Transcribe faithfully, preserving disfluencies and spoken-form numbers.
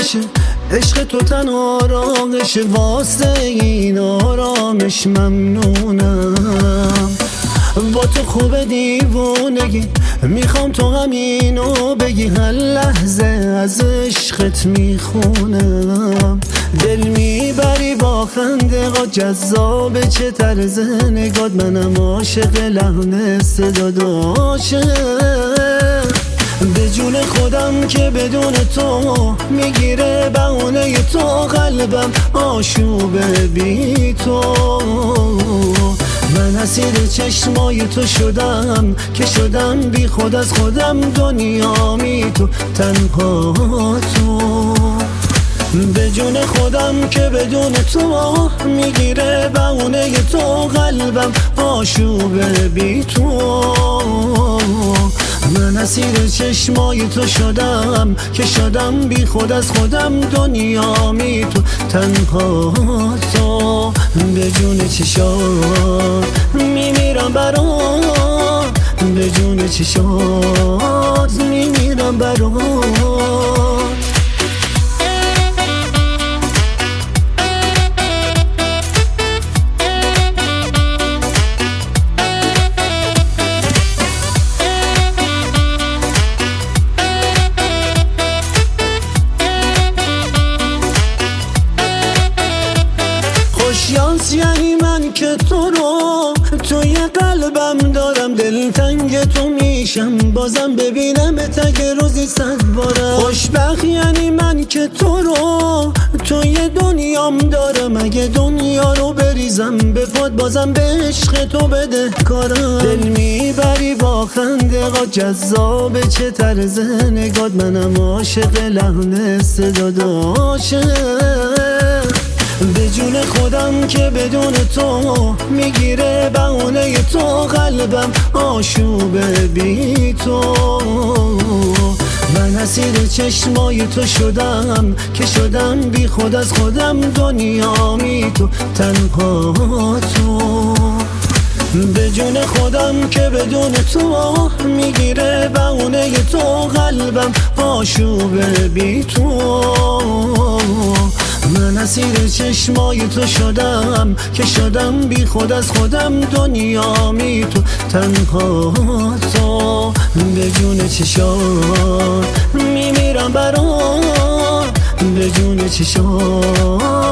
آرامشه، عشق تو تنها راهشه، واسه این آرامش ممنونم. با تو خوب دیوونگی، میخوام تو همینو بگی، هر لحظه از عشقت میخونم. دل میبری با خنده ها، جذاب چه طرز نگات، منم عاشق لحن صدات عاشق. به جون خودم که بدون تو میگیره بهونه تو، قلبم آشوبه بی تو. من اسیر چشمای تو شدم که شدم بی خود از خودم، دنیامی تو تنها تو. به جون خودم که بدون تو میگیره بهونه تو، قلبم آشوبه بی تو. من اسیر چشمای تو شدم که شدم بی خود از خودم، دنیامی تو تنها تو. به جون چشات میمیرم برات، به جون چشات میمیرم برات. خوشیانس یعنی من که تو رو توی قلبم دارم، دلتنگ تو میشم بازم ببینم تگ روزی صد بارم. خوشبخت یعنی من که تو رو توی دنیام دارم، اگه دنیا رو بریزم به پاد بازم به عشق تو بده کارم. دل میبری با خنده ها، جذاب چه طرز نگات، منم عاشق لحن صدات عاشق. به جون خودم که بدون تو میگیره بهونه تو، قلبم آشوبه بی تو. من اسیر چشمای تو شدم که شدم بی خود از خودم، دنیامی تو تنها تو. به جون خودم که بدون تو میگیره بهونه تو، قلبم آشوبه بی تو. من اسیر چشمای تو شدم که شدم بی خود از خودم، دنیامی تو تنها تو. به جون چشات میمیرم برات، به جون چشات